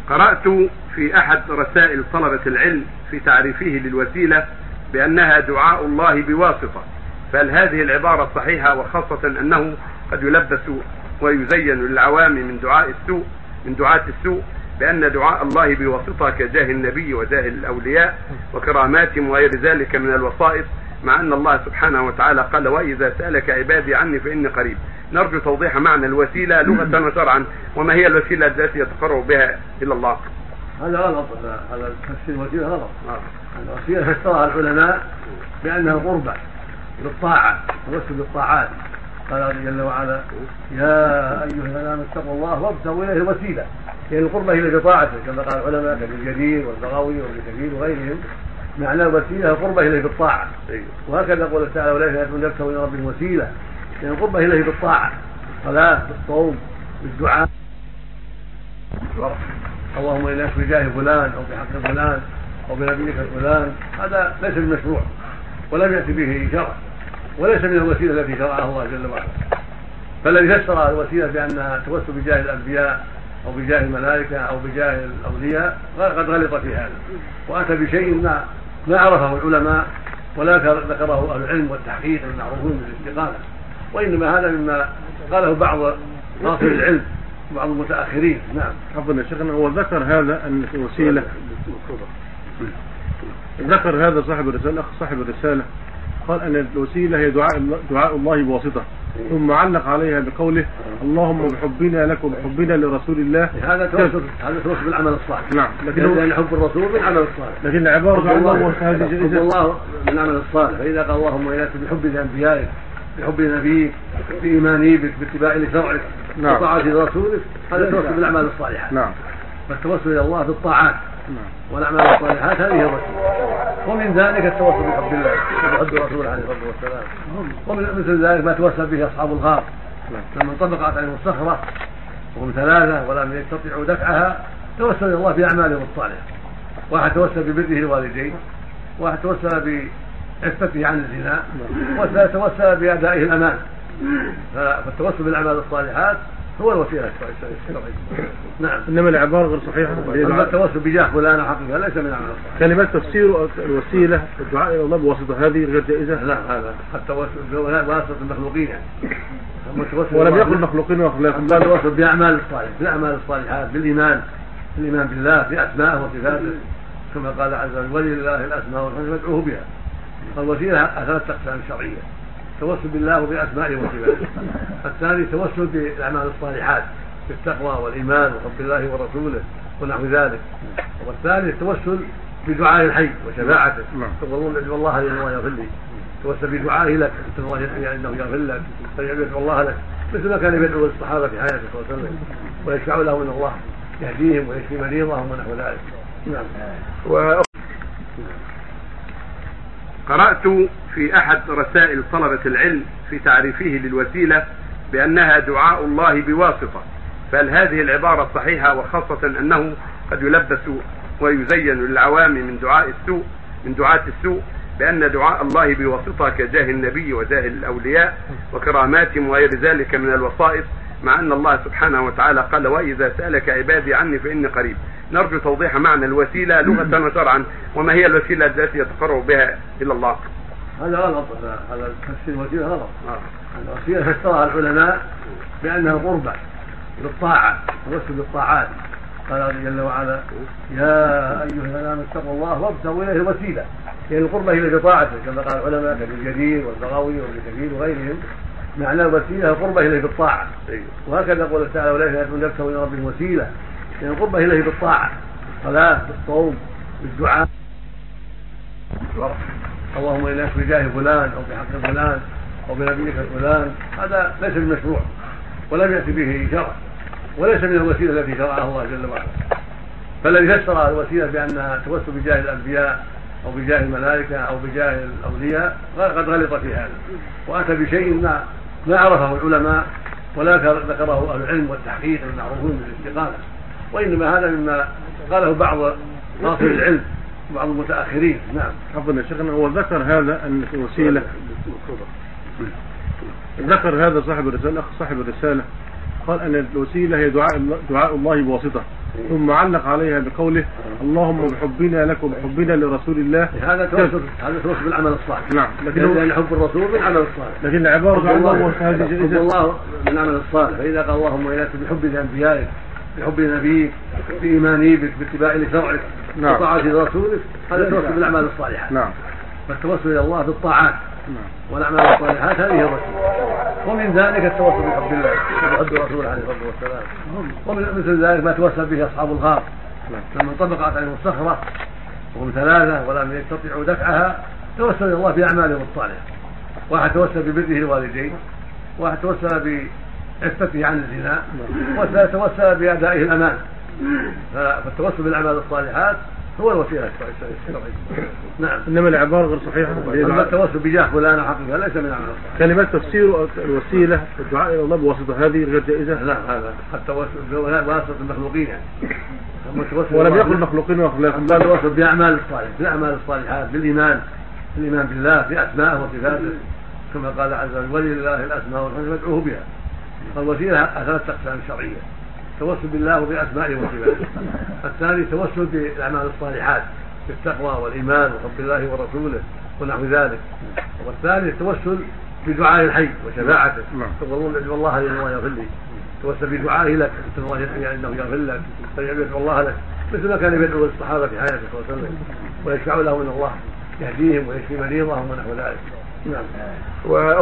قرأت في أحد رسائل طلبة العلم في تعريفه للوسيلة بأنها دعاء الله بواسطة، فهل هذه العبارة صحيحة؟ وخاصة أنه قد يلبس ويزين للعوام من دعاة السوء بأن دعاء الله بواسطة كجاه النبي وجاه الأولياء وكراماتهم وغير ذلك من الوسائط، مع أن الله سبحانه وتعالى قال: وإذا سألك عبادي عني فإني قريب. نرجو توضيح معنى الوسيلة لغة وشرعا، وما هي الوسيلة التي يتقرب بها إلى الله؟ هذا غلط، هذا تفسير الوسيلة غلط. الوسيلة فسرها العلماء بأنها قربة بالطاعة، توسل بالطاعات. قال جل وعلا: يا أيها الذين آمنوا اتقوا الله وابتغوا إليه الوسيلة، يعني القربة إلى بطاعته، كما قال العلماء كابن الجرير والبغوي وابن كثير وغيرهم. معنى الوسيلة القربة إليه بالطاعة، وهكذا قول تعالى: أولئك يدعون يبتغون إلى ربهم وسيلة، يعني القربة إليه بالطاعة، الصلاة بالصوم بالدعاء. اللهم إنك بجاه فلان أو بحق فلان أو بنبيك فلان، هذا ليس بمشروع ولم يأتي به شرع، وليس من الوسيلة التي شرعها الله جل وعلا. فالذي فسر الوسيلة بأنها توسل بجاه الأنبياء أو بجاه الملائكة أو بجاه الأولياء قد غلط في هذا، وأتى بشيء ما عرفه العلماء ولا ذكره أهل العلم والتحقيق المعروفون بالاستقامة، وإنما هذا مما قاله بعض ناصر العلم وبعض المتأخرين. نعم. عفوا يا شيخنا، هو ذكر هذا أن الوسيلة، ذكر هذا صاحب الرسالة، أخ صاحب الرسالة، قال أن الوسيلة هي دعاء الله بواسطة، ثم علق عليها بقوله: اللهم بحبنا لك وبحبنا لرسول الله. هذا توسل بالعمل الصالح. نعم، لكن حب الرسول بالعمل الصالح، لكن العبارة الله هذه جائزة. الله بالعمل الصالح، فإذا قال اللهم إنك بحب أنبيائك بحب نبيك بإيماني بك باتباع لشرعك بطاعة رسولك، هذا توسل بالأعمال الصالحات. نعم. فالتوسل إلى الله بالطاعات والأعمال الصالحات هذه هي الوسيلة. ومن ذلك التوسل بحب الله وبحب الرسول عليه الصلاة والسلام. ومن مثل ذلك ما توسل به أصحاب الغار لما انطبقت عليهم الصخرة وهم 3 ولم يستطيعوا دفعها، توسل إلى الله بأعمالهم الصالحة. واحد توسل ببره الوالدين، واحد توسل بعفته عن الزنا، والثالث توسل بأدائه الأمان. فالتوسل بالأعمال الصالحات هو الوسيلة الشرعية. نعم. إنما العبارة غير صحيحة. أما التوسل بجاه فلان حقيقة ليس من أعمال الصالحات. كلمات تفسير الوسيلة الدعاء إلى الله بواسطة هذه غير جائزة. لا، هذا التوسل بواسطة المخلوقين يعني. ولم يقل مخلوقين وأخلاقهم، بل التوسل بأعمال الصالحات، بالأعمال الصالحات، بالإيمان بالله بأسمائه وصفاته، كما قال عز وجل: ولله الأسماء الحسنى فادعوه بها. فالوسيلة 3 أقسام شرعية: التوسل بالله وبأسمائه وصفاته، الثاني التوسل بالأعمال الصالحات بالتقوى والإيمان وحب الله ورسوله ونحو ذلك، والثالث التوسل بدعاء الحي وشفاعته. تقولون: ادعو الله لي الله يغفر لي، توسل بدعائه لك انه يغفر لك، فيدعو الله لك مثل ما كان يدعو الصحابة في حياته صلى الله عليه وسلم، ويشفع له ان الله يهديهم ويشفي مريضهم ونحو ذلك. نعم. قرأت في أحد رسائل طلبة العلم في تعريفه للوسيلة بأنها دعاء الله بواسطة، فهل هذه العبارة صحيحة؟ وخاصة أنه قد يلبس ويزين للعوام من دعاة السوء بأن دعاء الله بواسطة كجاه النبي وجاه الأولياء وكراماتهم وغير ذلك من الوسائط، مع أن الله سبحانه وتعالى قال: وإذا سألك عبادي عني فإني قريب. نرجو توضيح معنى الوسيلة لغة وشرعا، وما هي الوسيلة التي يتقرب بها إلى الله؟ هذا غلط، هذا تفسير الوسيلة غلط. الوسيلة فسرها العلماء بأنها قربة بالطاعة، توسل بالطاعات. قال جل وعلا: يا أيها الذين آمنوا اتقوا الله وابتغوا إليه الوسيلة، يعني القربة إلى بطاعته، كما قال العلماء كابن الجرير والبغوي وابن كثير وغيرهم. معنى الوسيلة القربة إليه بالطاعة، وهكذا قول تعالى: أولئك يدعون يبتغون إلى ربهم وسيلة، يعني القربة إليه بالطاعة، الصلاة بالصوم بالدعاء. اللهم إنك بجاه فلان أو بحق فلان أو بنبيك فلان، هذا ليس بمشروع ولم يأتي به شرع، وليس من الوسيلة التي شرعها الله جل وعلا. فالذي فسر الوسيلة بأنها توسل بجاه الأنبياء أو بجاه الملائكة أو بجاه الأولياء قد غلط في هذا، وأتى بشيء ما عرفه العلماء ولا ذكره أهل العلم والتحقيق المعروفون بالاستقامة، وإنما هذا مما قاله بعض ناصر العلم وبعض المتأخرين. نعم. عفوا يا شيخنا، هو ذكر هذا أن الوسيلة، ذكر هذا صاحب الرسالة، أخ صاحب الرسالة، قال أن الوسيلة هي دعاء الله بواسطة، ثم علق عليها بقوله اللهم بحبنا لك وبحبنا لرسول الله. هذا توسل بالعمل الصالح. نعم، لأن حب الرسول بالعمل الصالح. لكن العبارة عن الله هذه حب الله بالعمل الصالح. فإذا قال اللهم إليك بحب لأنبيائك، بحب نبيك، بإيماني بك، باتباع لشرعك، بطاعة رسولك، هذا توسل بالأعمال الصالحات. نعم. فالتوسل إلى الله بالطاعات والأعمال الصالحات هذه هي الوسيلة. ومن ذلك التوسل بحب الله وبحب الرسول عليه الصلاة والسلام. ومثل ذلك ما توسل به أصحاب الغار لما انطبقت عليهم الصخرة وهم 3 ولم يستطيعوا دفعها، توسل إلى الله بأعمالهم الصالحة. واحد توسل ببره الوالدين، واحد توسل بعفته عن الزنا، والثالث توسل بأدائه الأمان. فالتوسل بالأعمال الصالحات هو الوسيلة الشرعية. نعم. إنما العبارة غير صحيحة. أما التوسل بجاه فلان حقيقة ليس من أعمال الصالحات. كلمات تفسير الوسيلة الدعاء إلى الله بواسطة هذه غير جائزة. لا، هذا التوسل بواسطة المخلوقين يعني. ولم يقل المخلوقين وأخلاقهم. أما التوسل بأعمال الصالحات، بالأعمال الصالحات، بالإيمان بالله، بأسمائه وصفاته، كما قال عز وجل ولله الأسماء الحسنى فادعوه بها. فالوسيلة 3 أقسام شرعية: التوسل بالله وبأسمائه وصفاته، الثاني التوسل بالأعمال الصالحات بالتقوى والإيمان وحب الله ورسوله ونحو ذلك، والثالث التوسل بدعاء الحي وشفاعته. تقولون ادعو الله لي الله يغفر لي، توسل بدعائه لك الله انه يغفر لك، فيدعو الله لك مثل ما كان يدعو الصحابه في حياته صلى الله عليه وسلم، ويشفع له من الله يهديهم ويشفي مريضهم ونحو ذلك. نعم.